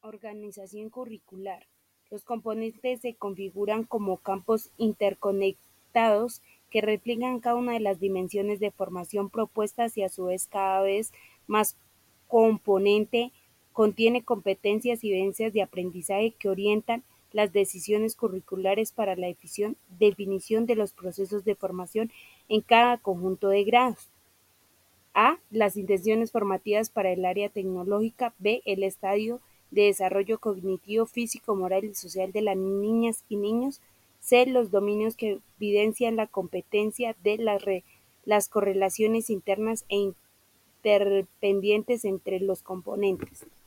Organización curricular. Los componentes se configuran como campos interconectados que reflejan cada una de las dimensiones de formación propuestas y a su vez cada vez más componente contiene competencias y vivencias de aprendizaje que orientan las decisiones curriculares para la definición de los procesos de formación en cada conjunto de grados. A. Las intenciones formativas para el área tecnológica. B. El estadio de desarrollo cognitivo, físico, moral y social de las niñas y niños. C. Los dominios que evidencian la competencia. D. Las correlaciones internas e interpendientes entre los componentes.